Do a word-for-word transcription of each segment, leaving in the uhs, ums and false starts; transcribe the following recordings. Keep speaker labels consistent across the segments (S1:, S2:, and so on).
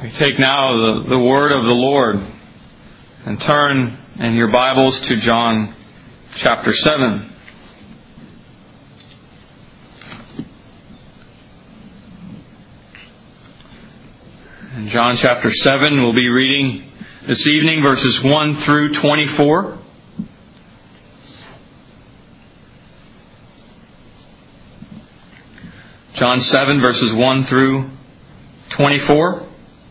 S1: We take now the, the word of the Lord and turn in your Bibles to John chapter seven. In John chapter seven, we'll be reading this evening verses one through twenty-four. John seven, verses one through twenty-four.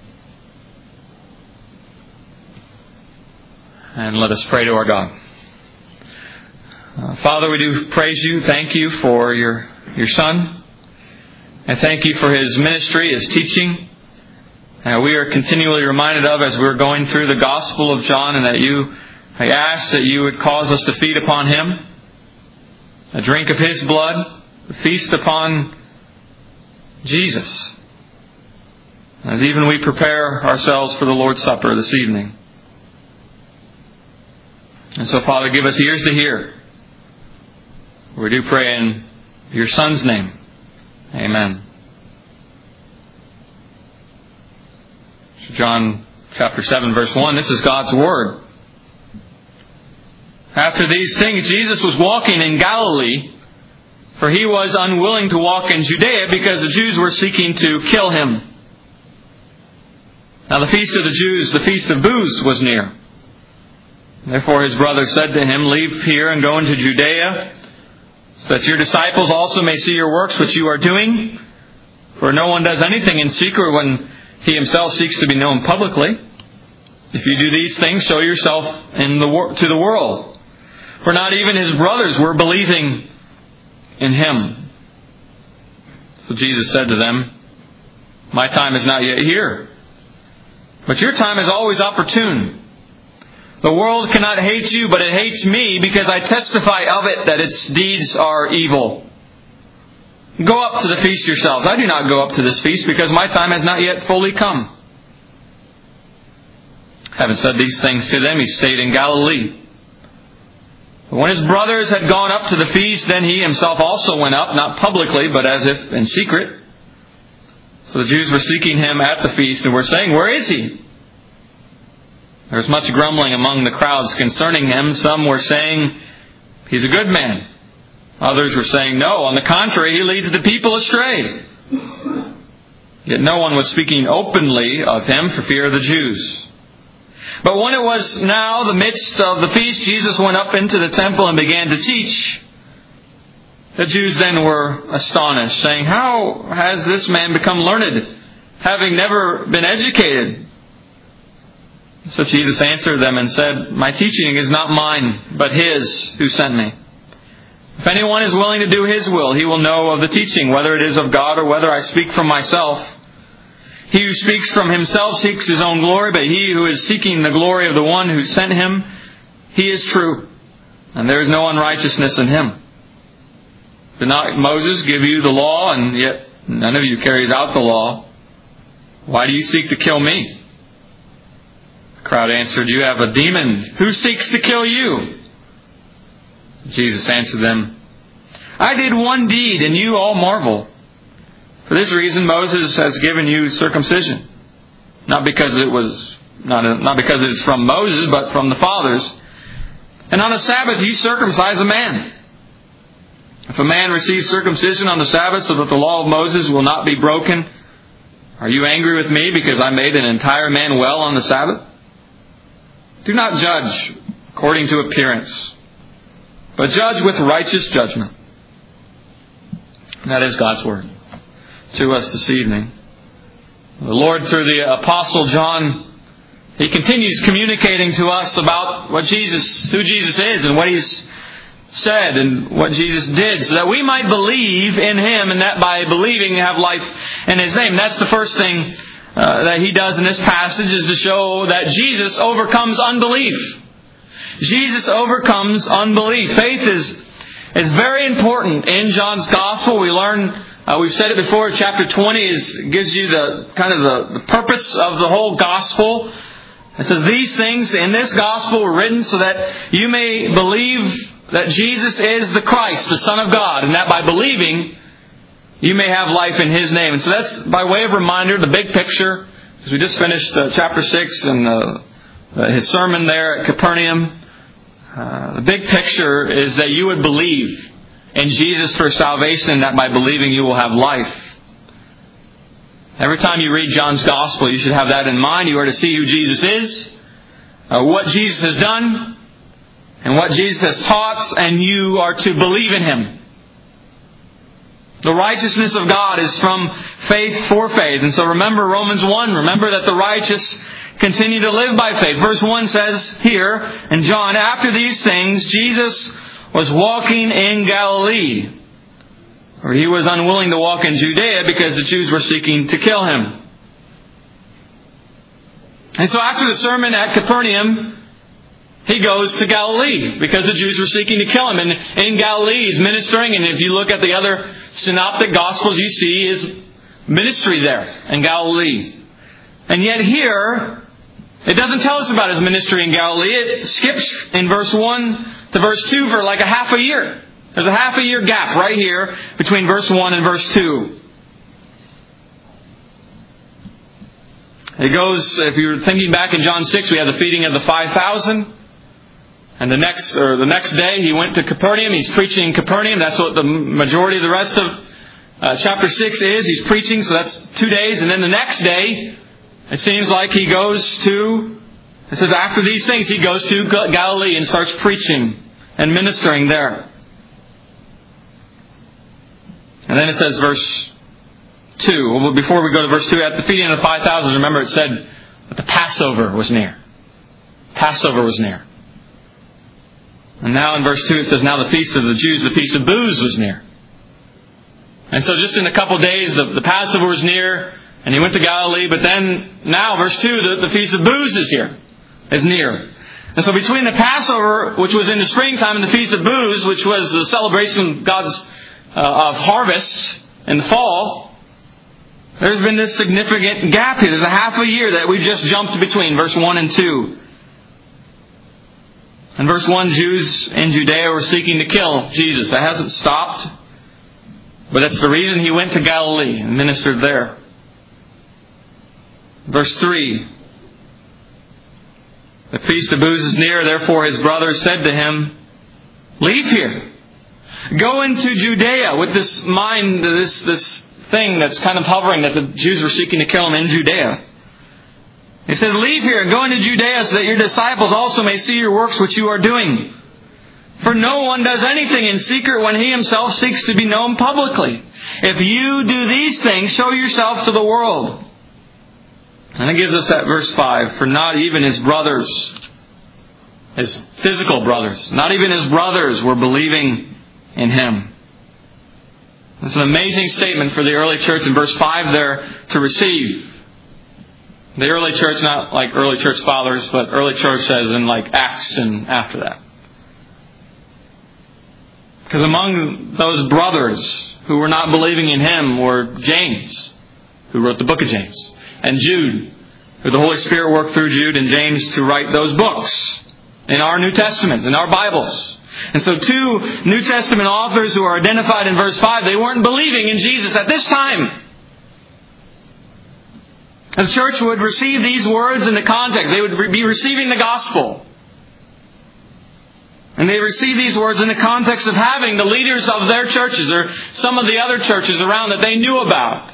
S1: And let us pray to our God. Uh, Father, we do praise you, thank you for your, your Son. And thank you for His ministry, His teaching. Uh, we are continually reminded of as we're going through the Gospel of John, and that you, I ask that you would cause us to feed upon Him, a drink of His blood, a feast upon Jesus, as even we prepare ourselves for the Lord's Supper this evening. And so, Father, give us ears to hear. We do pray in your Son's name. Amen. John chapter seven, verse one. This is God's Word. After these things, Jesus was walking in Galilee, for He was unwilling to walk in Judea because the Jews were seeking to kill Him. Now the feast of the Jews, the feast of booths, was near. Therefore His brothers said to Him, "Leave here and go into Judea, so that your disciples also may see your works which you are doing. For no one does anything in secret when he himself seeks to be known publicly. If you do these things, show yourself in the wor- to the world." For not even His brothers were believing in Him. So Jesus said to them, "My time is not yet here, but your time is always opportune. The world cannot hate you, but it hates me because I testify of it that its deeds are evil. Go up to the feast yourselves. I do not go up to this feast because my time has not yet fully come." Having said these things to them, He stayed in Galilee. But when His brothers had gone up to the feast, then He Himself also went up, not publicly, but as if in secret. So the Jews were seeking Him at the feast and were saying, "Where is He?" There was much grumbling among the crowds concerning Him. Some were saying, "He's a good man." Others were saying, "No, on the contrary, He leads the people astray." Yet no one was speaking openly of Him for fear of the Jews. But when it was now the midst of the feast, Jesus went up into the temple and began to teach. The Jews then were astonished, saying, "How has this man become learned, having never been educated?" So Jesus answered them and said, "My teaching is not mine, but His who sent me. If anyone is willing to do His will, he will know of the teaching, whether it is of God or whether I speak from myself. He who speaks from himself seeks his own glory, but he who is seeking the glory of the one who sent him, he is true, and there is no unrighteousness in him. Did not Moses give you the law, and yet none of you carries out the law? Why do you seek to kill me?" The crowd answered, "You have a demon. Who seeks to kill you?" Jesus answered them, "I did one deed, and you all marvel. For this reason Moses has given you circumcision, not because it was not not because it is from Moses, but from the fathers. And on a Sabbath you circumcise a man. If a man receives circumcision on the Sabbath, so that the law of Moses will not be broken, are you angry with me because I made an entire man well on the Sabbath? Do not judge according to appearance, but judge with righteous judgment." And that is God's Word to us this evening. The Lord, through the Apostle John, He continues communicating to us about what Jesus, who Jesus is and what He's said and what Jesus did, so that we might believe in Him, and that by believing have life in His name. That's the first thing uh, that He does in this passage, is to show that Jesus overcomes unbelief. Jesus overcomes unbelief. Faith is is very important in John's Gospel. We learn, uh, we've said it before, chapter twenty is gives you the kind of the, the purpose of the whole Gospel. It says, "These things in this Gospel were written so that you may believe that Jesus is the Christ, the Son of God, and that by believing you may have life in His name." And so that's by way of reminder, the big picture. As we just finished uh, chapter six and uh, uh, his sermon there at Capernaum, uh, the big picture is that you would believe in Jesus for salvation, that by believing you will have life. Every time you read John's Gospel, you should have that in mind. You are to see who Jesus is, uh, what Jesus has done, and what Jesus has taught, and you are to believe in Him. The righteousness of God is from faith for faith. And so remember Romans one. Remember that the righteous continue to live by faith. Verse one says here in John, after these things, Jesus was walking in Galilee. Or He was unwilling to walk in Judea because the Jews were seeking to kill Him. And so after the sermon at Capernaum, He goes to Galilee because the Jews were seeking to kill Him. And in Galilee He's ministering. And if you look at the other synoptic Gospels, you see His ministry there in Galilee. And yet here, it doesn't tell us about His ministry in Galilee. It skips in verse one to verse two for like a half a year. There's a half a year gap right here between verse one and verse two. It goes, if you're thinking back in John six, we had the feeding of the five thousand. And the next or the next day He went to Capernaum. He's preaching in Capernaum. That's what the majority of the rest of uh, chapter six is. He's preaching, so that's two days. And then the next day, it seems like He goes to, it says after these things, He goes to Galilee and starts preaching and ministering there. And then it says verse two. Well, before we go to verse two, at the feeding of the five thousand, remember it said that the Passover was near. Passover was near. And now in verse two it says, now the feast of the Jews, the feast of booths was near. And so just in a couple of days, the, the Passover was near, and He went to Galilee. But then now, verse two, the, the feast of booths is here, is near. And so between the Passover, which was in the springtime, and the feast of booths, which was the celebration of God's uh, of harvest in the fall, there's been this significant gap here. There's a half a year that we've just jumped between verse one and two. In verse one, Jews in Judea were seeking to kill Jesus. That hasn't stopped. But that's the reason He went to Galilee and ministered there. Verse three. The feast of booths is near, therefore His brothers said to Him, leave here. Go into Judea, with this mind, this, this thing that's kind of hovering that the Jews were seeking to kill Him in Judea. He says, leave here and go into Judea so that your disciples also may see your works which you are doing. For no one does anything in secret when he himself seeks to be known publicly. If you do these things, show yourself to the world. And it gives us that verse five. For not even His brothers, His physical brothers, not even His brothers were believing in Him. It's an amazing statement for the early church in verse five there to receive. The early church, not like early church fathers, but early church as in like Acts and after that. Because among those brothers who were not believing in Him were James, who wrote the book of James, and Jude, who the Holy Spirit worked through Jude and James to write those books in our New Testament, in our Bibles. And so two New Testament authors who are identified in verse five, they weren't believing in Jesus at this time. And the church would receive these words in the context. They would be receiving the gospel. And they receive these words in the context of having the leaders of their churches or some of the other churches around that they knew about.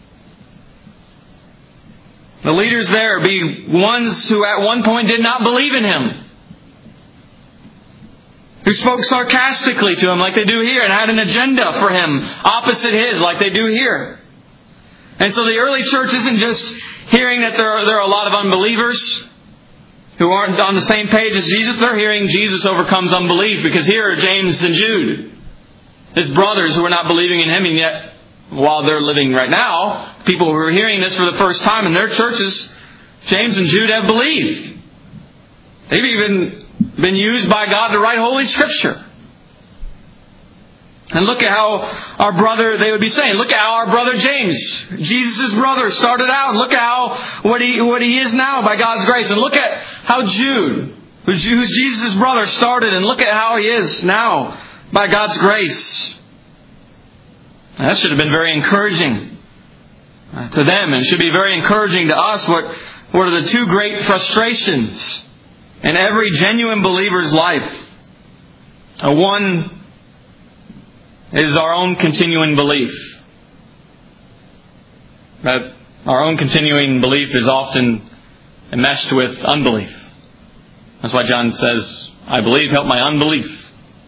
S1: The leaders there be ones who at one point did not believe in Him. Who spoke sarcastically to Him like they do here and had an agenda for Him opposite His like they do here. And so the early church isn't just hearing that there are, there are a lot of unbelievers who aren't on the same page as Jesus. They're hearing Jesus overcomes unbelief, because here are James and Jude, His brothers who are not believing in Him, and yet while they're living right now, people who are hearing this for the first time in their churches, James and Jude have believed. They've even been used by God to write Holy Scripture. And look at how our brother, they would be saying, look at how our brother James, Jesus' brother, started out. And look at how, what he, what he is now by God's grace. And look at how Jude, who's, who's Jesus' brother, started. And look at how he is now by God's grace. And that should have been very encouraging uh, to them, and it should be very encouraging to us. What, what are the two great frustrations in every genuine believer's life? Uh, one is our own continuing belief. That our own continuing belief is often enmeshed with unbelief. That's why John says, I believe, help my unbelief.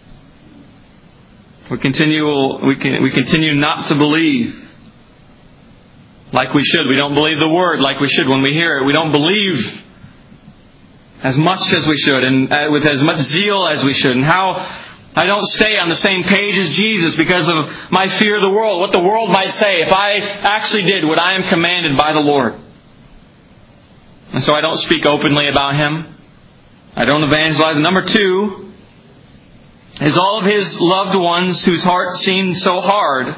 S1: We continue, we, can, we continue not to believe like we should. We don't believe the Word like we should when we hear it. We don't believe as much as we should and with as much zeal as we should. And how I don't stay on the same page as Jesus because of my fear of the world, what the world might say if I actually did what I am commanded by the Lord. And so I don't speak openly about Him. I don't evangelize. Number two is all of His loved ones whose hearts seemed so hard.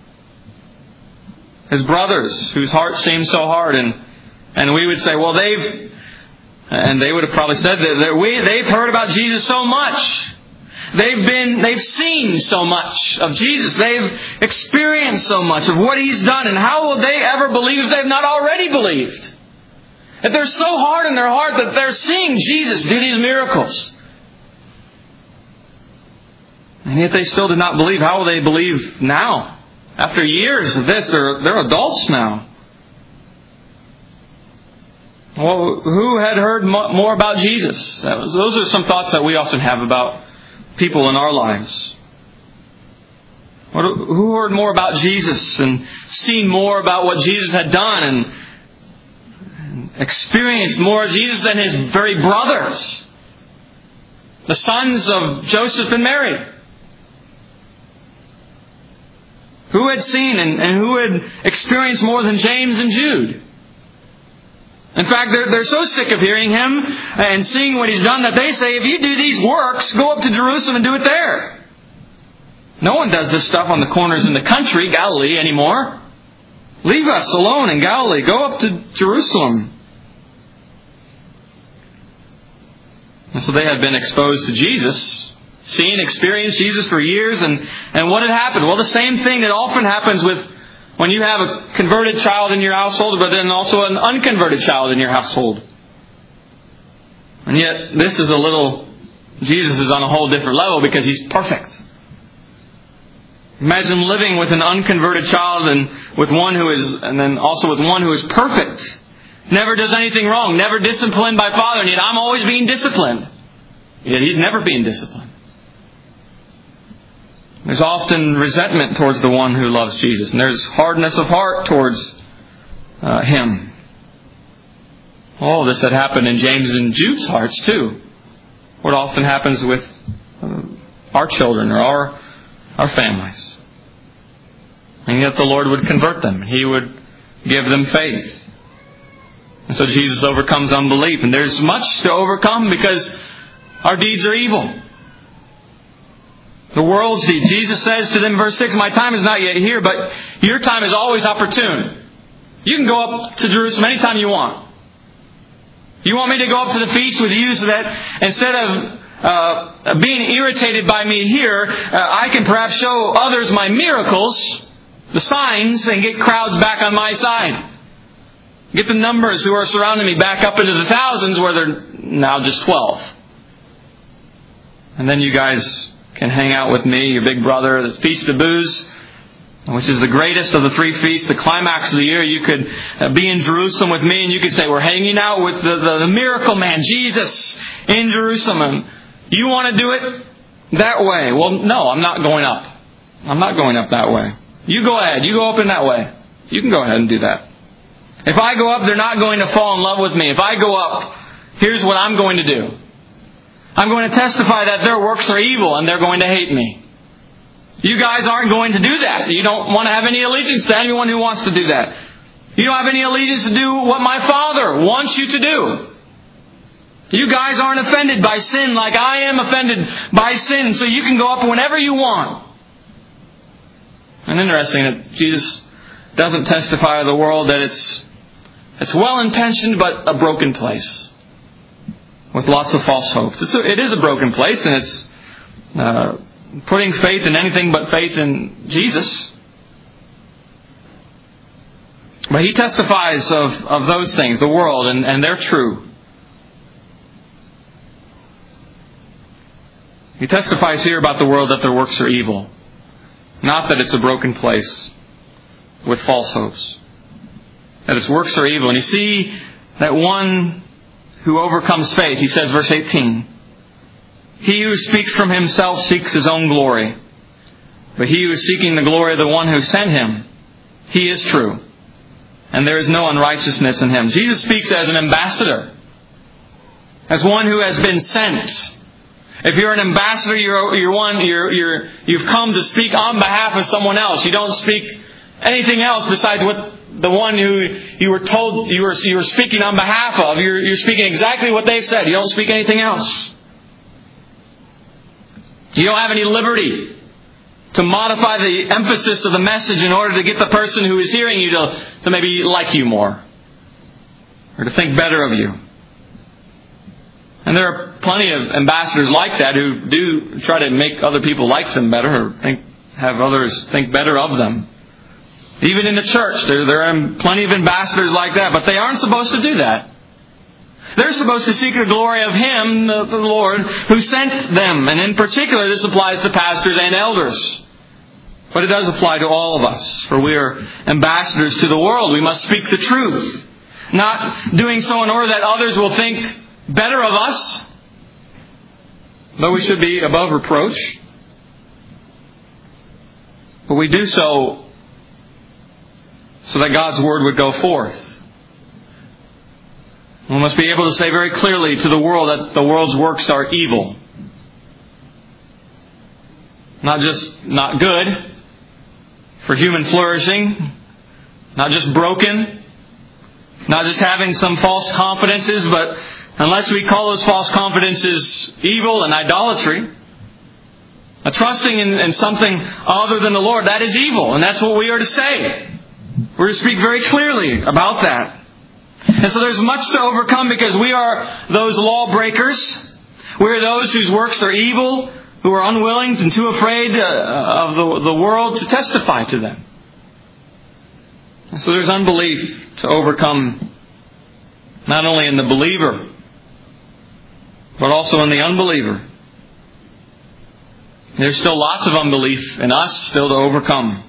S1: His brothers whose hearts seemed so hard. And, and we would say, well, they've, and they would have probably said that, that we, they've heard about Jesus so much. They've been, they've seen so much of Jesus. They've experienced so much of what He's done. And how will they ever believe if they've not already believed? If they're so hard in their heart that they're seeing Jesus do these miracles, and yet they still did not believe, how will they believe now? After years of this, they're, they're adults now. Well, who had heard more about Jesus? That was, those are some thoughts that we often have about people in our lives. What, who heard more about Jesus and seen more about what Jesus had done and, and experienced more of Jesus than His very brothers, the sons of Joseph and Mary? Who had seen and, and who had experienced more than James and Jude? In fact, they're, they're so sick of hearing Him and seeing what He's done that they say, if you do these works, go up to Jerusalem and do it there. No one does this stuff on the corners in the country, Galilee, anymore. Leave us alone in Galilee. Go up to Jerusalem. And so they had been exposed to Jesus, seen, experienced Jesus for years, and, and what had happened? Well, the same thing that often happens with when you have a converted child in your household, but then also an unconverted child in your household. And yet, this is a little, Jesus is on a whole different level because He's perfect. Imagine living with an unconverted child and with one who is, and then also with one who is perfect. Never does anything wrong, never disciplined by Father, and yet I'm always being disciplined. Yet He's never being disciplined. There's often resentment towards the one who loves Jesus. And there's hardness of heart towards uh, Him. All this had happened in James and Jude's hearts too. What often happens with uh, our children or our, our families. And yet the Lord would convert them. He would give them faith. And so Jesus overcomes unbelief. And there's much to overcome because our deeds are evil. The world's deeds. Jesus says to them in verse six, my time is not yet here, but your time is always opportune. You can go up to Jerusalem anytime you want. You want me to go up to the feast with you so that instead of uh, being irritated by me here, uh, I can perhaps show others my miracles, the signs, and get crowds back on my side. Get the numbers who are surrounding me back up into the thousands where they're now just twelve. And then you guys can hang out with me, your big brother, the Feast of Booths, which is the greatest of the three feasts, the climax of the year. You could uh, be in Jerusalem with me and you could say, we're hanging out with the, the, the miracle man, Jesus, in Jerusalem. And you want to do it that way? Well, no, I'm not going up. I'm not going up that way. You go ahead. You go up in that way. You can go ahead and do that. If I go up, they're not going to fall in love with me. If I go up, here's what I'm going to do. I'm going to testify that their works are evil and they're going to hate me. You guys aren't going to do that. You don't want to have any allegiance to anyone who wants to do that. You don't have any allegiance to do what my Father wants you to do. You guys aren't offended by sin like I am offended by sin, so you can go up whenever you want. And interesting that Jesus doesn't testify to the world that it's it's well-intentioned but a broken place with lots of false hopes. It's a, it is a broken place, and it's uh, putting faith in anything but faith in Jesus. But he testifies of, of those things, the world, and, and they're true. He testifies here about the world that their works are evil. Not that it's a broken place with false hopes. That its works are evil. And you see that one who overcomes faith, he says, verse eighteen, he who speaks from himself seeks his own glory. But he who is seeking the glory of the one who sent him, he is true. And there is no unrighteousness in him. Jesus speaks as an ambassador. As one who has been sent. If you're an ambassador, you're, you're one, you're, you're, you've come to speak on behalf of someone else. You don't speak anything else besides what the one who you were told you were, you were speaking on behalf of. You're, you're speaking exactly what they said. You don't speak anything else. You don't have any liberty to modify the emphasis of the message in order to get the person who is hearing you to, to maybe like you more. Or to think better of you. And there are plenty of ambassadors like that who do try to make other people like them better or think, have others think better of them. Even in the church, there, there are plenty of ambassadors like that, but they aren't supposed to do that. They're supposed to seek the glory of Him, the, the Lord, who sent them. And in particular, this applies to pastors and elders. But it does apply to all of us, for we are ambassadors to the world. We must speak the truth. Not doing so in order that others will think better of us, though we should be above reproach. But we do so so that God's Word would go forth. We must be able to say very clearly to the world that the world's works are evil. Not just not good for human flourishing, not just broken, not just having some false confidences, but unless we call those false confidences evil and idolatry, a trusting in, in something other than the Lord, that is evil. And that's what we are to say. We're to speak very clearly about that. And so there's much to overcome because we are those lawbreakers. We are those whose works are evil, who are unwilling and too afraid of the, the world to testify to them. And so there's unbelief to overcome, not only in the believer, but also in the unbeliever. There's still lots of unbelief in us still to overcome,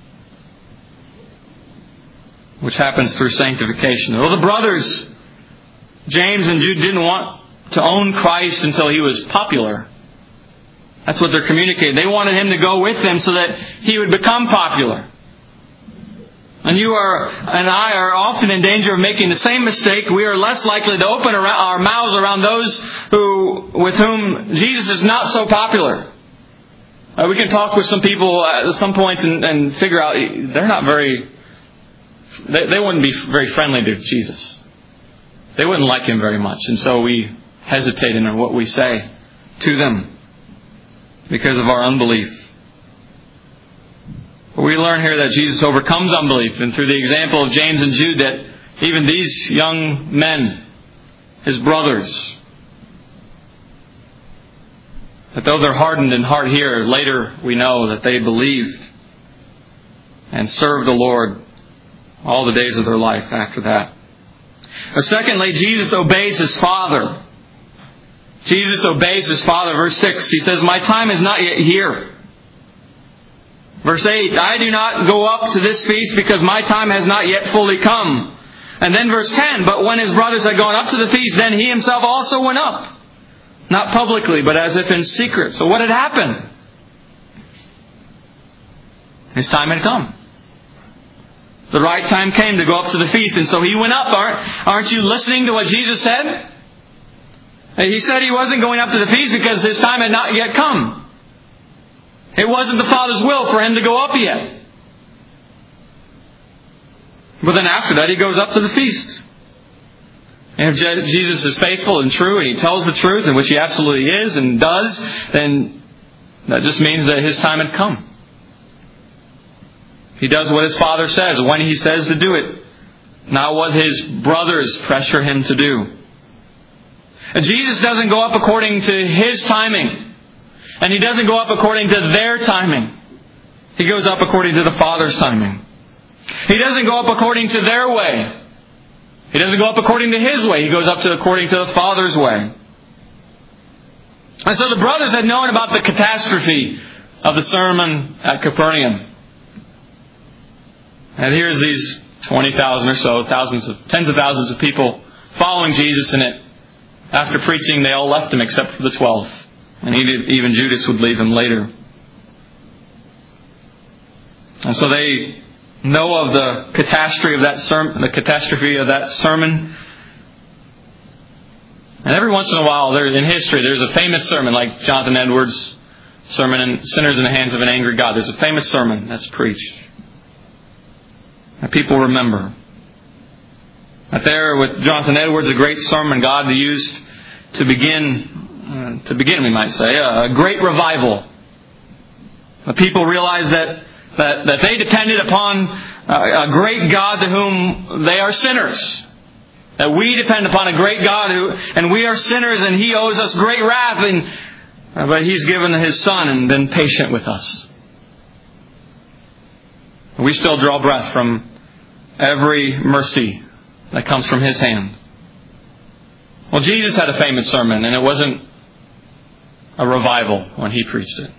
S1: which happens through sanctification. Well, the brothers, James and Jude, didn't want to own Christ until He was popular. That's what they're communicating. They wanted Him to go with them so that He would become popular. And you are, and I are often in danger of making the same mistake. We are less likely to open our mouths around those who, with whom Jesus is not so popular. Uh, we can talk with some people at some points and, and figure out they're not very, they, they wouldn't be very friendly to Jesus. They wouldn't like Him very much. And so we hesitate in what we say to them because of our unbelief. But we learn here that Jesus overcomes unbelief. And through the example of James and Jude, that even these young men, His brothers, that though they're hardened in heart here, later we know that they believed and served the Lord all the days of their life after that. But secondly, Jesus obeys His Father. Jesus obeys His Father. Verse six, He says, "My time is not yet here." Verse eight, "I do not go up to this feast because my time has not yet fully come." And then verse ten, "But when His brothers had gone up to the feast, then He Himself also went up. Not publicly, but as if in secret." So what had happened? His time had come. The right time came to go up to the feast. And so He went up. Aren't, aren't you listening to what Jesus said? He said He wasn't going up to the feast because His time had not yet come. It wasn't the Father's will for Him to go up yet. But then after that, He goes up to the feast. And if Jesus is faithful and true and He tells the truth, and which He absolutely is and does, then that just means that His time had come. He does what His Father says when He says to do it, not what His brothers pressure Him to do. And Jesus doesn't go up according to His timing. And He doesn't go up according to their timing. He goes up according to the Father's timing. He doesn't go up according to their way. He doesn't go up according to His way. He goes up to according to the Father's way. And so the brothers had known about the catastrophe of the sermon at Capernaum. And here's these twenty thousand or so, thousands of, tens of thousands of people following Jesus in it. After preaching, they all left Him except for the twelve. And even Judas would leave Him later. And so they know of the catastrophe of that sermon, the catastrophe of that sermon. And every once in a while, there in history, there's a famous sermon like Jonathan Edwards' sermon in Sinners in the Hands of an Angry God. There's a famous sermon that's preached that people remember. But there, with Jonathan Edwards, a great sermon God used to begin, uh, to begin, we might say, a great revival. The people realized that that, that they depended upon a, a great God to whom they are sinners. That we depend upon a great God who, and we are sinners, and He owes us great wrath, and, but He's given His Son and been patient with us. We still draw breath from every mercy that comes from His hand. Well, Jesus had a famous sermon, and it wasn't a revival when He preached it.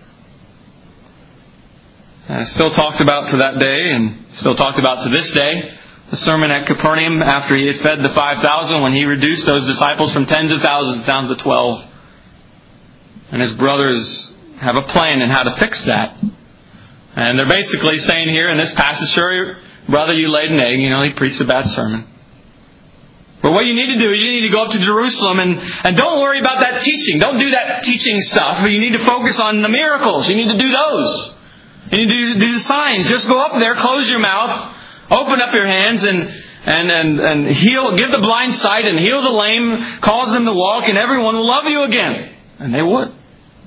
S1: And it's still talked about to that day, and still talked about to this day. The sermon at Capernaum after He had fed the five thousand, when He reduced those disciples from tens of thousands down to twelve. And His brothers have a plan in how to fix that. And they're basically saying here in this passage, sure, brother, you laid an egg. You know, he preached a bad sermon. But what you need to do is you need to go up to Jerusalem and, and don't worry about that teaching. Don't do that teaching stuff. You need to focus on the miracles. You need to do those. You need to do, do the signs. Just go up there, close your mouth, open up your hands, and and and, and heal, give the blind sight, and heal the lame, cause them to walk, and everyone will love you again. And they would.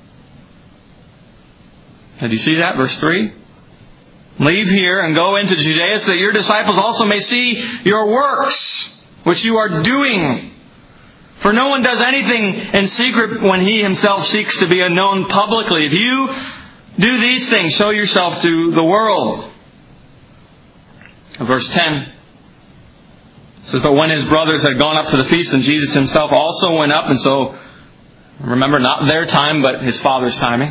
S1: Did you see that? Verse three. Leave here and go into Judea so that your disciples also may see your works, which you are doing. For no one does anything in secret when he himself seeks to be known publicly. If you do these things, show yourself to the world. Verse ten says, but when His brothers had gone up to the feast, and Jesus Himself also went up, and so, remember, not their time, but His Father's timing.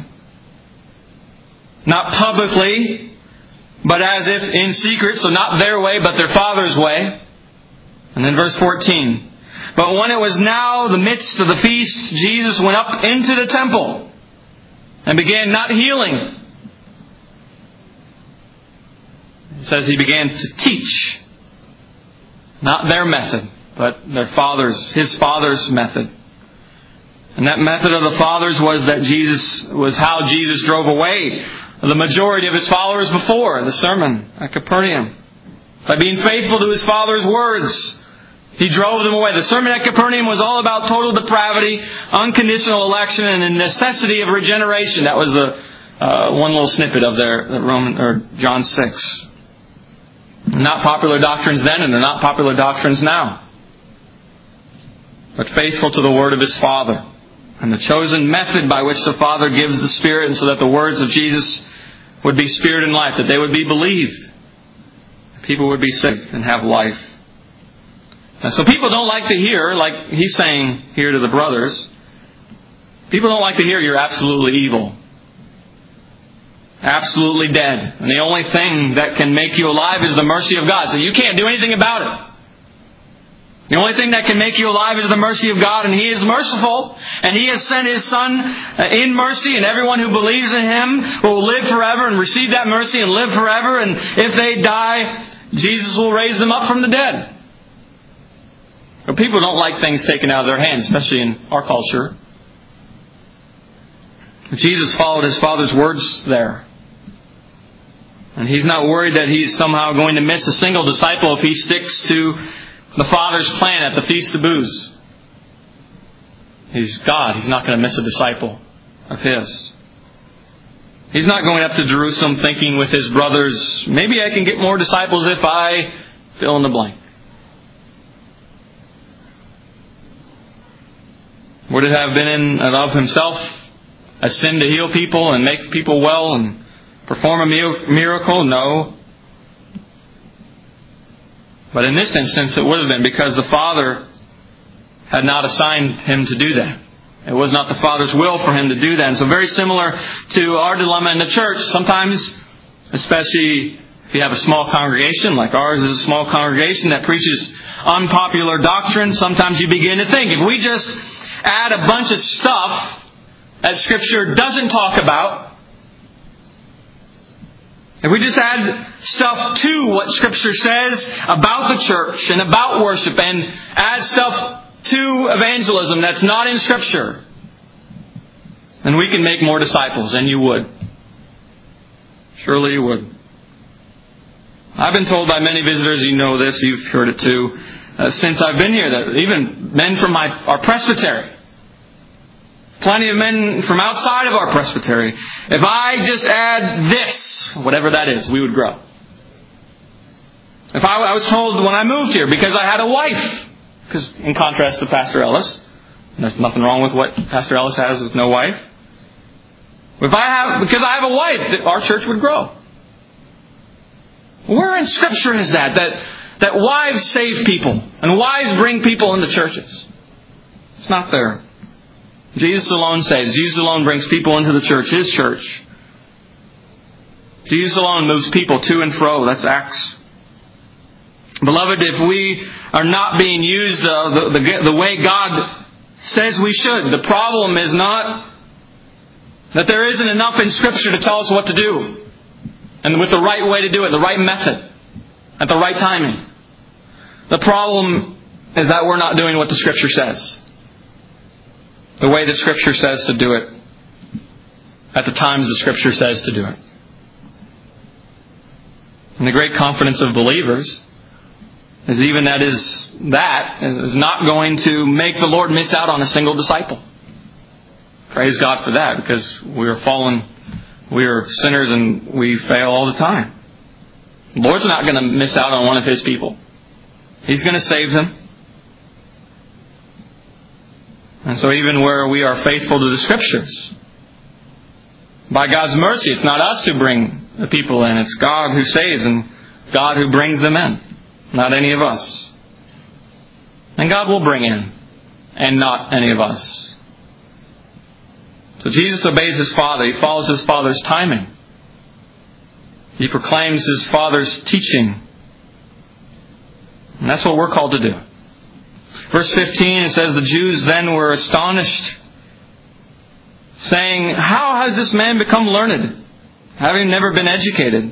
S1: Not publicly, but as if in secret, so not their way, but their Father's way. And then verse fourteen. But when it was now the midst of the feast, Jesus went up into the temple and began not healing. It says He began to teach. Not their method, but their Father's, His Father's method. And that method of the Father's was that Jesus, was how Jesus drove away the majority of His followers before the sermon at Capernaum. By being faithful to His Father's words, He drove them away. The sermon at Capernaum was all about total depravity, unconditional election, and the necessity of regeneration. That was a uh, one little snippet of their Roman or John six. Not popular doctrines then, and they're not popular doctrines now. But faithful to the word of His Father, and the chosen method by which the Father gives the Spirit, and so that the words of Jesus would be spirit and life, that they would be believed, people would be saved and have life. And so people don't like to hear, like He's saying here to the brothers, people don't like to hear you're absolutely evil, absolutely dead, and the only thing that can make you alive is the mercy of God. So you can't do anything about it. The only thing that can make you alive is the mercy of God, and He is merciful, and He has sent His Son in mercy, and everyone who believes in Him will live forever and receive that mercy and live forever, and if they die, Jesus will raise them up from the dead. But people don't like things taken out of their hands, especially in our culture. Jesus followed His Father's words there. And He's not worried that He's somehow going to miss a single disciple if He sticks to the Father's plan at the Feast of Booths. He's God. He's not going to miss a disciple of His. He's not going up to Jerusalem thinking with His brothers, maybe I can get more disciples if I fill in the blank. Would it have been in and of Himself a sin to heal people and make people well and perform a miracle? No. But in this instance, it would have been because the Father had not assigned him to do that. It was not the Father's will for him to do that. And so very similar to our dilemma in the church, sometimes, especially if you have a small congregation, like ours is a small congregation that preaches unpopular doctrine, sometimes you begin to think, if we just add a bunch of stuff that Scripture doesn't talk about, if we just add stuff to what Scripture says about the church and about worship, and add stuff to evangelism that's not in Scripture, then we can make more disciples, and you would. Surely you would. I've been told by many visitors, you know this, you've heard it too, uh, since I've been here, that even men from my, our presbytery, plenty of men from outside of our presbytery, if I just add this, whatever that is, we would grow. If I, I was told when I moved here, because I had a wife, because in contrast to Pastor Ellis, there's nothing wrong with what Pastor Ellis has with no wife. If I have, because I have a wife, our church would grow. Where in Scripture is that? That that wives save people and wives bring people into churches. It's not there. Jesus alone saves. Jesus alone brings people into the church, His church. Jesus alone moves people to and fro. That's Acts. Beloved, if we are not being used the, the, the, the way God says we should, the problem is not that there isn't enough in Scripture to tell us what to do. And with the right way to do it, the right method, at the right timing. The problem is that we're not doing what the Scripture says. The way the Scripture says to do it. At the times the Scripture says to do it. And the great confidence of believers is even that is that is not going to make the Lord miss out on a single disciple. Praise God for that, because we are fallen, we are sinners, and we fail all the time. The Lord's not going to miss out on one of His people. He's going to save them. And so even where we are faithful to the Scriptures, by God's mercy, it's not us who bring the people in. It's God who saves and God who brings them in. Not any of us. And God will bring in, and not any of us. So Jesus obeys His Father. He follows His Father's timing. He proclaims His Father's teaching. And that's what we're called to do. Verse fifteen, it says, the Jews then were astonished, saying, how has this man become learned, having never been educated?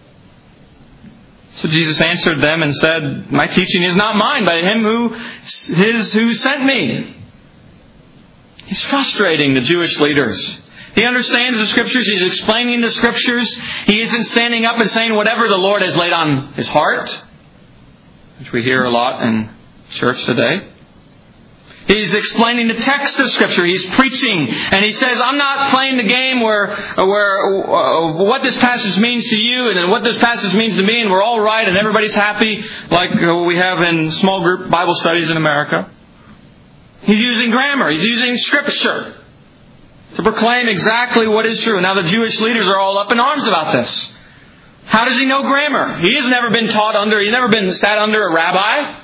S1: So Jesus answered them and said, my teaching is not mine, but Him who His who sent me. He's frustrating the Jewish leaders. He understands the Scriptures. He's explaining the Scriptures. He isn't standing up and saying whatever the Lord has laid on his heart, which we hear a lot in church today. He's explaining the text of Scripture. He's preaching, and he says, I'm not playing the game where, where uh, what this passage means to you and what this passage means to me, and we're all right and everybody's happy, like we have in small group Bible studies in America. He's using grammar. He's using Scripture to proclaim exactly what is true. Now the Jewish leaders are all up in arms about this. How does he know grammar? He has never been taught under, he's never been sat under a rabbi.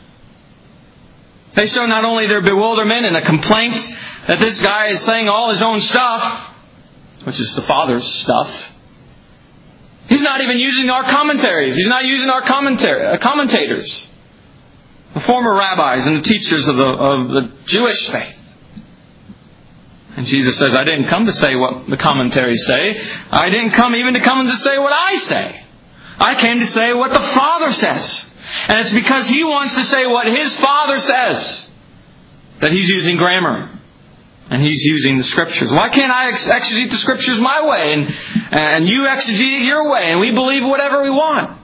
S1: They show not only their bewilderment and a complaint that this guy is saying all his own stuff, which is the Father's stuff. He's not even using our commentaries. He's not using our commentary, uh, commentators. The former rabbis and the teachers of the, of the Jewish faith. And Jesus says, I didn't come to say what the commentaries say. I didn't come even to come to say what I say. I came to say what the Father says. And it's because He wants to say what His Father says that He's using grammar. And He's using the Scriptures. Why can't I ex- exegete the Scriptures my way and, and you exegete it your way and we believe whatever we want?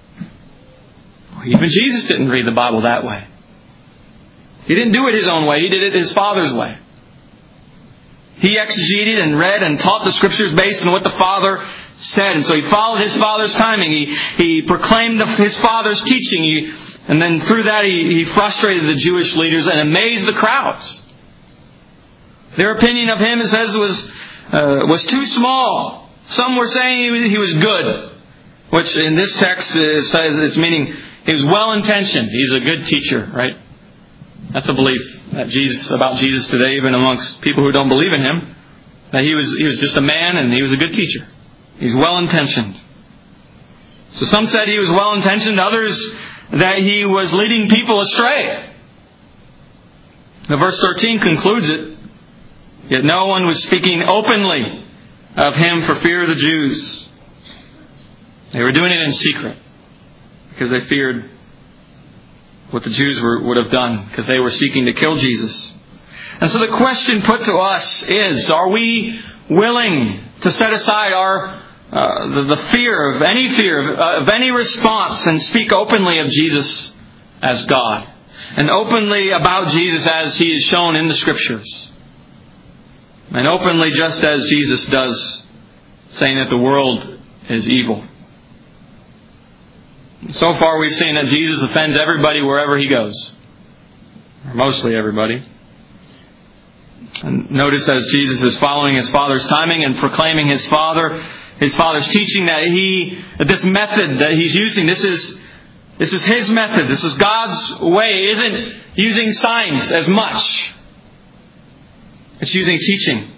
S1: Even Jesus didn't read the Bible that way. He didn't do it His own way. He did it His Father's way. He exegeted and read and taught the Scriptures based on what the Father said. And so He followed His Father's timing. He, he proclaimed His Father's teaching. He, and then through that he, he frustrated the Jewish leaders and amazed the crowds. Their opinion of Him, it says, was, uh, was too small. Some were saying He was, he was good. Which in this text uh, says it's meaning He was well-intentioned. He's a good teacher, right? That's a belief that Jesus about Jesus today, even amongst people who don't believe in Him, that He was He was just a man and He was a good teacher. He's well-intentioned. So some said He was well-intentioned, others that He was leading people astray. Now verse thirteen concludes it. Yet no one was speaking openly of Him for fear of the Jews. They were doing it in secret because they feared what the Jews were, would have done, because they were seeking to kill Jesus. And so the question put to us is, are we willing to set aside our uh, the, the fear of any fear of, uh, of any response and speak openly of Jesus as God, and openly about Jesus as He is shown in the Scriptures, and openly just as Jesus does, saying that the world is evil? So far we've seen that Jesus offends everybody wherever He goes. Or mostly everybody. And notice as Jesus is following His Father's timing and proclaiming His Father, His Father's teaching, that He, that this method that He's using, this is, this is His method. This is God's way. It isn't using signs as much. It's using teaching.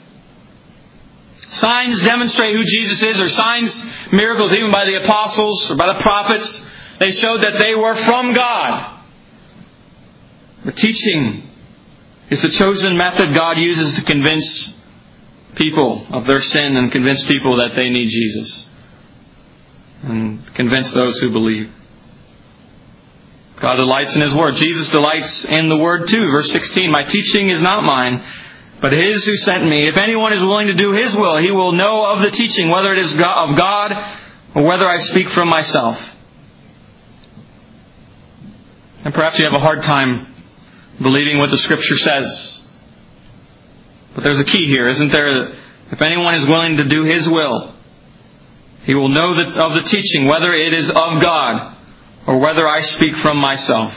S1: Signs demonstrate who Jesus is, or signs, miracles, even by the apostles or by the prophets. They showed that they were from God. But teaching is the chosen method God uses to convince people of their sin and convince people that they need Jesus. And convince those who believe. God delights in His Word. Jesus delights in the Word too. Verse sixteen, my teaching is not mine, but His who sent me. If anyone is willing to do His will, he will know of the teaching, whether it is of God or whether I speak from myself. And perhaps you have a hard time believing what the Scripture says. But there's a key here, isn't there? If anyone is willing to do His will, he will know that of the teaching, whether it is of God or whether I speak from myself.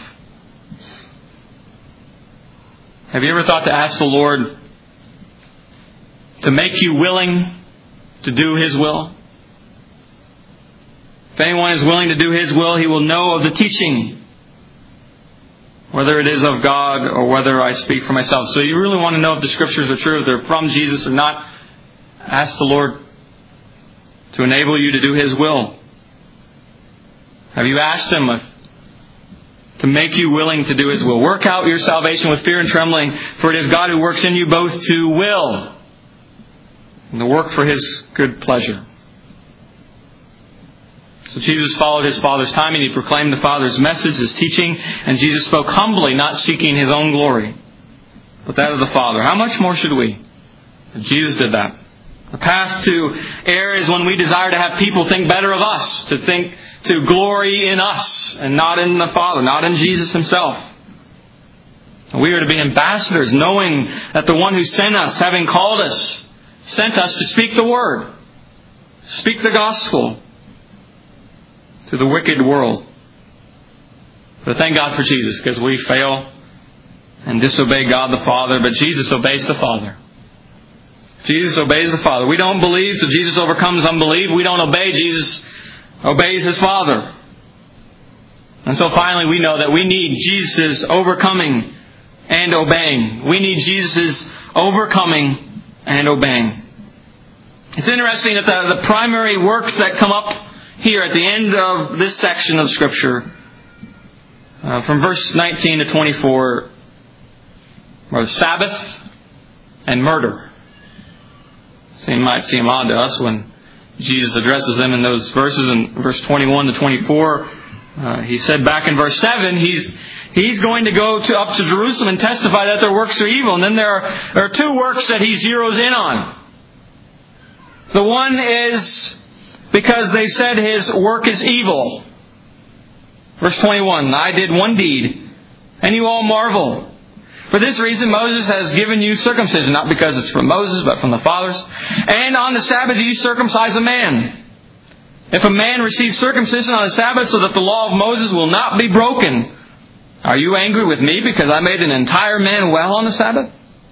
S1: Have you ever thought to ask the Lord to make you willing to do His will? If anyone is willing to do His will, he will know of the teaching, whether it is of God or whether I speak for myself. So you really want to know if the Scriptures are true, if they're from Jesus or not. Ask the Lord to enable you to do His will. Have you asked Him if, to make you willing to do His will? Work out your salvation with fear and trembling, for it is God who works in you both to will and to work for His good pleasure. So Jesus followed His Father's timing. He proclaimed the Father's message, His teaching, and Jesus spoke humbly, not seeking His own glory, but that of the Father. How much more should we? If Jesus did that. The path to err is when we desire to have people think better of us, to think, to glory in us, and not in the Father, not in Jesus Himself. We are to be ambassadors, knowing that the one who sent us, having called us, sent us to speak the Word, speak the gospel to the wicked world. But thank God for Jesus, because we fail and disobey God the Father, but Jesus obeys the Father. Jesus obeys the Father. We don't believe, so Jesus overcomes unbelief. We don't obey, Jesus obeys His Father. And so finally we know that we need Jesus' overcoming and obeying. We need Jesus' overcoming and obeying. It's interesting that the, the primary works that come up here at the end of this section of Scripture, uh, from verse nineteen to twenty-four, are Sabbath and murder. It might seem odd to us when Jesus addresses them in those verses. In verse twenty-one to twenty-four, uh, He said back in verse seven, He's He's going to go to, up to Jerusalem and testify that their works are evil. And then there are, there are two works that He zeroes in on. The one is because they said His work is evil. Verse twenty-one, I did one deed, and you all marvel. For this reason Moses has given you circumcision, not because it's from Moses, but from the fathers. And on the Sabbath you circumcise a man. If a man receives circumcision on the Sabbath so that the law of Moses will not be broken, are you angry with me because I made an entire man well on the Sabbath?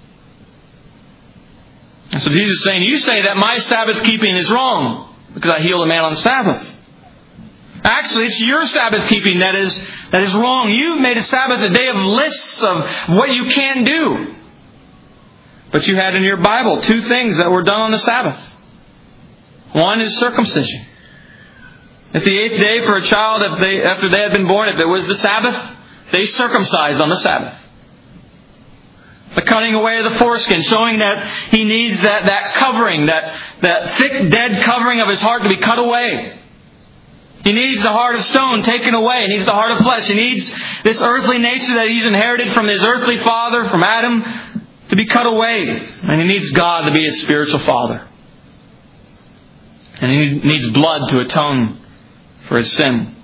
S1: And so Jesus is saying, you say that my Sabbath keeping is wrong because I healed a man on the Sabbath. Actually, it's your Sabbath keeping that is, that is wrong. You've made a Sabbath a day of lists of what you can do. But you had in your Bible two things that were done on the Sabbath. One is circumcision. If the eighth day for a child, if they, after they had been born, if it was the Sabbath, they circumcised on the Sabbath. The cutting away of the foreskin, showing that he needs that, that covering, that, that thick, dead covering of his heart to be cut away. He needs the heart of stone taken away. He needs the heart of flesh. He needs this earthly nature that he's inherited from his earthly father, from Adam, to be cut away. And he needs God to be his spiritual father. And he needs blood to atone for his sin.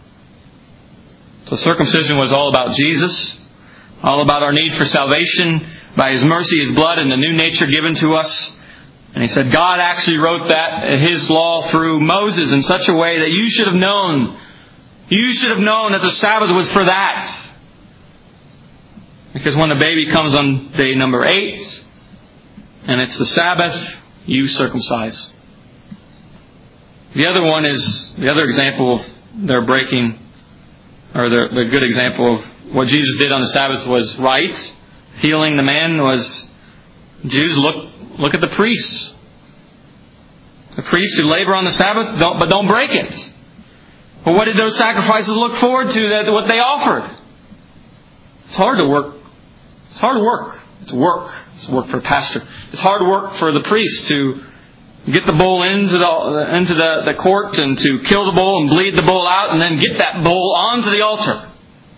S1: So circumcision was all about Jesus, all about our need for salvation by His mercy, His blood, and the new nature given to us. And he said God actually wrote that, His law, through Moses in such a way that you should have known. You should have known that the Sabbath was for that. Because when the baby comes on day number eight, and it's the Sabbath, you circumcise. The other one is, the other example of their breaking, or the, the good example of what Jesus did on the Sabbath was right. Healing the man was, Jews, look look at the priests. The priests who labor on the Sabbath, don't, but don't break it. But what did those sacrifices look forward to, that what they offered? It's hard to work. It's hard work. It's work. It's work for a pastor. It's hard work for the priest to get the bull into the into the, the court and to kill the bull and bleed the bull out and then get that bull onto the altar.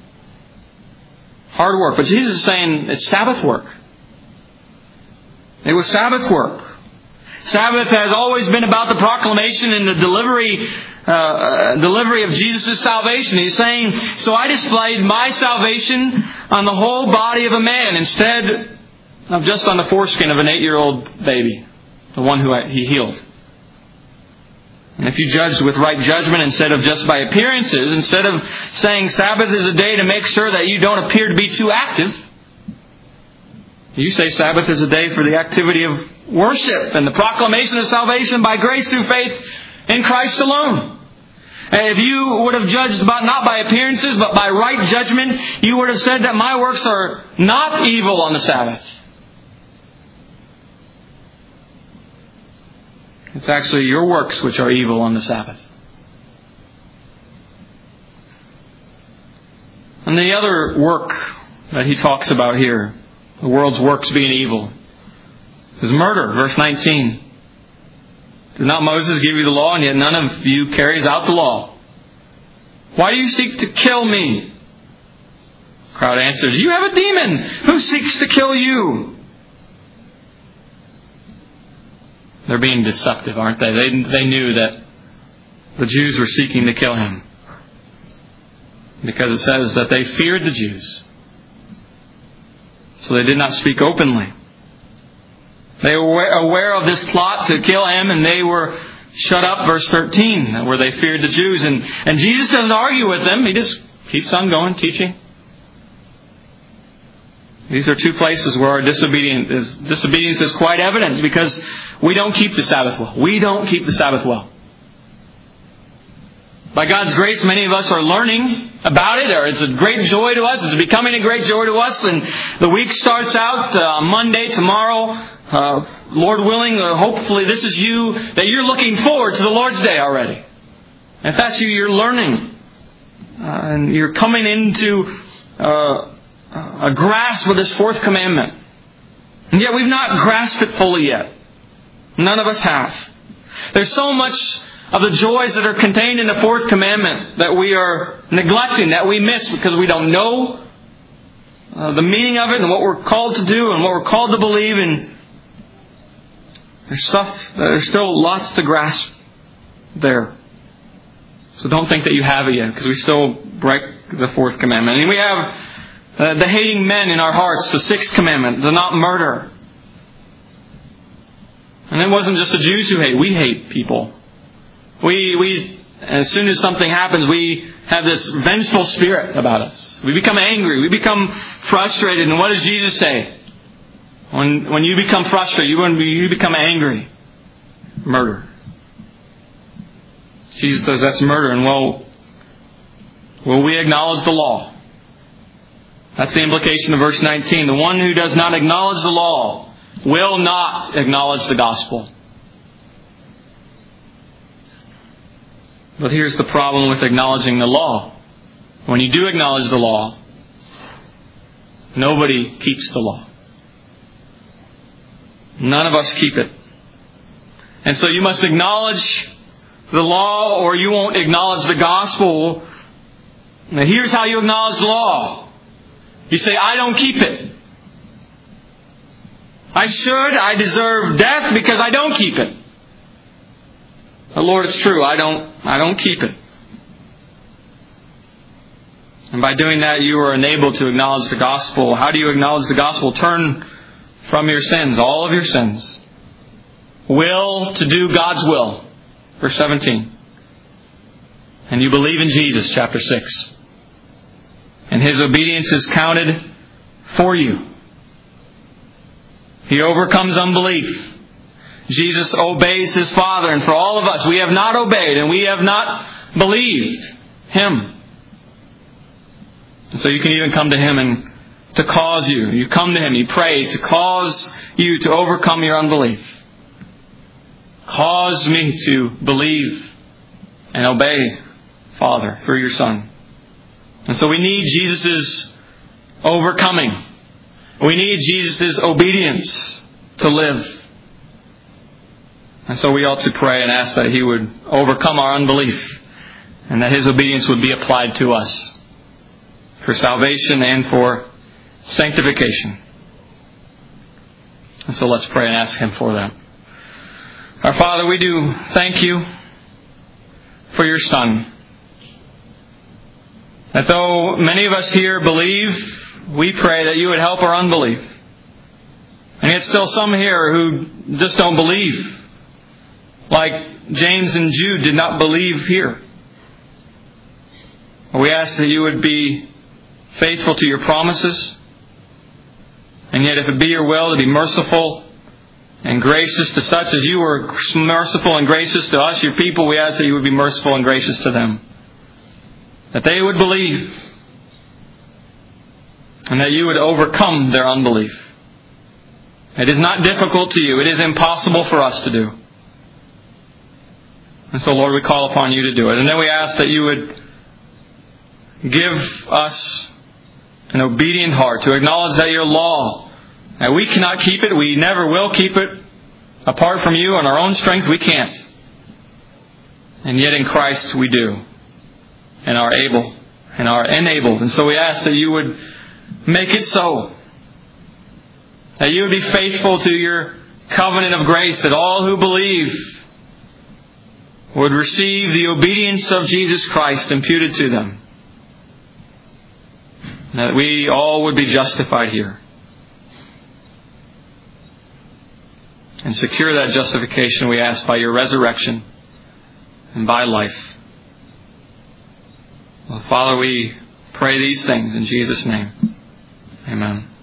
S1: Hard work. But Jesus is saying it's Sabbath work. It was Sabbath work. Sabbath has always been about the proclamation and the delivery uh, delivery of Jesus' salvation. He's saying, so I displayed my salvation on the whole body of a man instead of just on the foreskin of an eight-year-old baby, the one who He healed. And if you judged with right judgment instead of just by appearances, instead of saying Sabbath is a day to make sure that you don't appear to be too active, you say Sabbath is a day for the activity of worship and the proclamation of salvation by grace through faith in Christ alone. And if you would have judged about not by appearances but by right judgment, you would have said that my works are not evil on the Sabbath. It's actually your works which are evil on the Sabbath. And the other work that he talks about here, the world's works being evil, is murder. Verse nineteen. Did not Moses give you the law, and yet none of you carries out the law? Why do you seek to kill me? The crowd answered, you have a demon. Who seeks to kill you? They're being deceptive, aren't they? They, they knew that the Jews were seeking to kill Him. Because it says that they feared the Jews. So they did not speak openly. They were aware of this plot to kill Him, and they were shut up, verse thirteen, where they feared the Jews. And, and Jesus doesn't argue with them. He just keeps on going, teaching. These are two places where our disobedience is, disobedience is quite evident, because we don't keep the Sabbath well. We don't keep the Sabbath well. By God's grace, many of us are learning about it, or it's a great joy to us. It's becoming a great joy to us. And the week starts out uh, Monday, tomorrow. Uh, Lord willing, uh, hopefully this is you, that you're looking forward to the Lord's Day already. And if that's you, you're learning. Uh, and you're coming into uh, a grasp of this fourth commandment. And yet we've not grasped it fully yet. None of us have. There's so much of the joys that are contained in the fourth commandment that we are neglecting, that we miss because we don't know uh, the meaning of it and what we're called to do and what we're called to believe. And there's stuff, there's still lots to grasp there. So don't think that you have it yet, because we still break the fourth commandment. And we have uh, the hating men in our hearts, the sixth commandment, the not murder. And it wasn't just the Jews who hate. We hate people. We, we, as soon as something happens, we have this vengeful spirit about us. We become angry. We become frustrated. And what does Jesus say? When, when you become frustrated, you, when you become angry, murder. Jesus says that's murder. And well, Will we acknowledge the law? That's the implication of verse nineteen. The one who does not acknowledge the law will not acknowledge the gospel. But here's the problem with acknowledging the law. When you do acknowledge the law, nobody keeps the law. None of us keep it. And so you must acknowledge the law or you won't acknowledge the gospel. Now here's how you acknowledge the law. You say, I don't keep it. I should, I deserve death because I don't keep it. But Lord, it's true, I don't I don't keep it. And by doing that, you are enabled to acknowledge the gospel. How do you acknowledge the gospel? Turn from your sins, all of your sins. Will to do God's will. Verse seventeen. And you believe in Jesus, chapter six. And His obedience is counted for you. He overcomes unbelief. Jesus obeys His Father. And for all of us, we have not obeyed and we have not believed Him. And so you can even come to Him and to cause you. You come to Him, you pray to cause you to overcome your unbelief. Cause me to believe and obey, Father, through your Son. And so we need Jesus' overcoming. We need Jesus' obedience to live. And so we ought to pray and ask that He would overcome our unbelief and that His obedience would be applied to us for salvation and for sanctification. And so let's pray and ask Him for that. Our Father, we do thank You for Your Son. That though many of us here believe, we pray that You would help our unbelief. And yet still some here who just don't believe. Like James and Jude did not believe here. We ask that You would be faithful to Your promises. And yet if it be Your will to be merciful and gracious to such as You were merciful and gracious to us, Your people, we ask that You would be merciful and gracious to them. That they would believe. And that You would overcome their unbelief. It is not difficult to You. It is impossible for us to do. And so, Lord, we call upon You to do it. And then we ask that You would give us an obedient heart to acknowledge that Your law, that we cannot keep it, we never will keep it. Apart from You, on our own strength, we can't. And yet in Christ we do. And are able. And are enabled. And so we ask that You would make it so. That You would be faithful to Your covenant of grace, that all who believe would receive the obedience of Jesus Christ imputed to them. That we all would be justified here. And secure that justification, we ask, by Your resurrection and by life. Well, Father, we pray these things in Jesus' name. Amen.